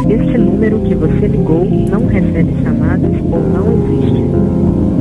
Este número que você ligou não recebe chamadas ou não existe.